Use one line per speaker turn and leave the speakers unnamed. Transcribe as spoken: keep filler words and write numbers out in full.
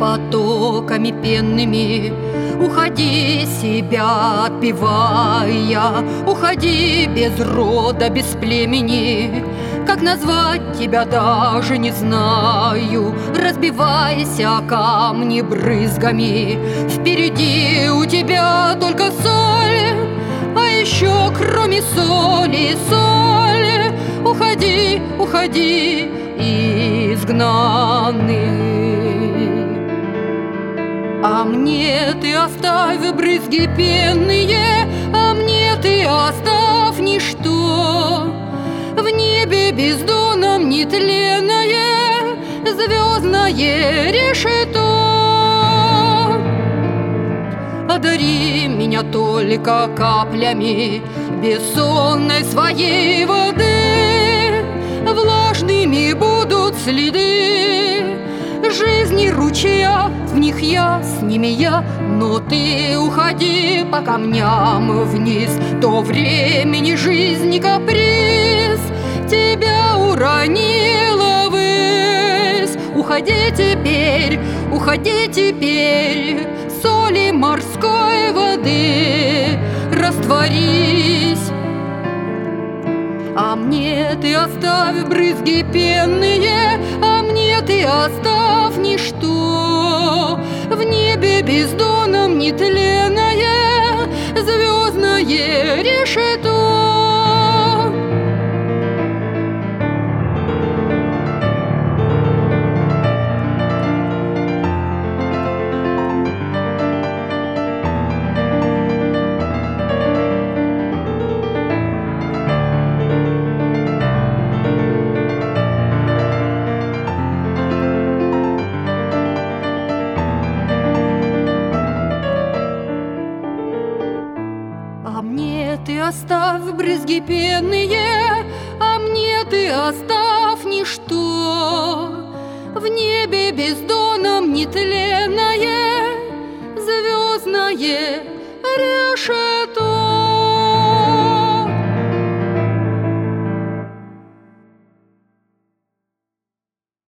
потоками пенными. Уходи, себя отпевая, уходи без рода, без племени. Как назвать тебя даже не знаю. Разбивайся о камни брызгами. Впереди у тебя только соль, а еще кроме соли соль. Уходи, уходи, изгнанный. А мне ты оставь брызги пенные, а мне ты оставь ничто. В небе бездонном нетленное звездное решето. Одари меня только каплями бессонной своей воды. Влажными будут следы жизни ручья, в них я, с ними я. Но ты уходи по камням вниз, то времени жизни каприз тебя уронила ввысь. Уходи теперь, уходи теперь, соли морской воды растворись. А мне ты оставь брызги пенные, а мне ты оставь ничто. В небе бездонном нетленное звездное решето. А мне ты оставь брызги пенные, а мне ты оставь ничто. В небе бездонном нетленное звездное решето.